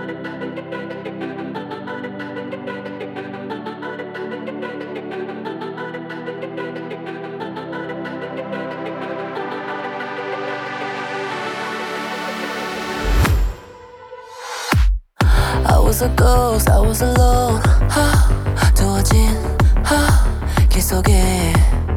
I was a ghost, I was alone. 두어진 길 속에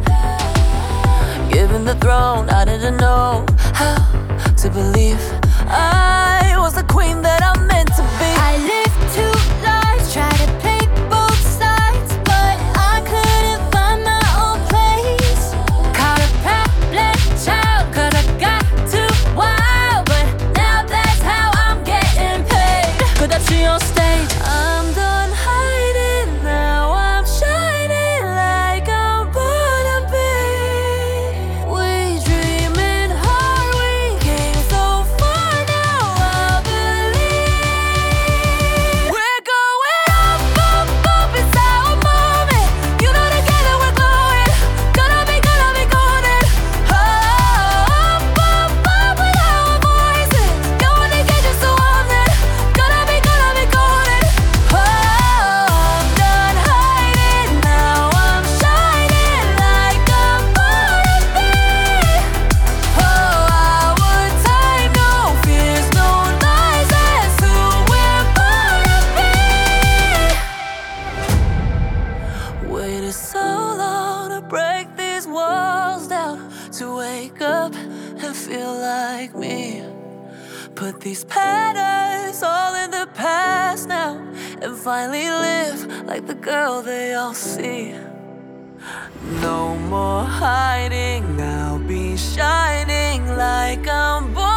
given the throne, I didn't know how to believe I was the queen that I'm meant to be. I lived two lives, tried to play both sides, but I couldn't find my own place. Caught a problem child, 'cause I got too wild, but now that's how I'm getting paid. 끝없이 on stage, I'm done hiding. Now I'm shining like I'm born to be. We dreaming hard, we came so far. Now I believe we're going up, up, up. It's our moment. You know together we're glowing. Gonna be golden. Up, up, up with our voices. Going to get you so on it. Gonna be golden. Oh, I'm done hiding. Now I'm shining like I'm born to be. Oh, our time, no fears, no lies. That's who we're born to be. Waited so long to break these walls down, to wake up and feel like me. Put these patterns all in the past now, and finally live like the girl they all see. No more hiding, now be shining like I'm born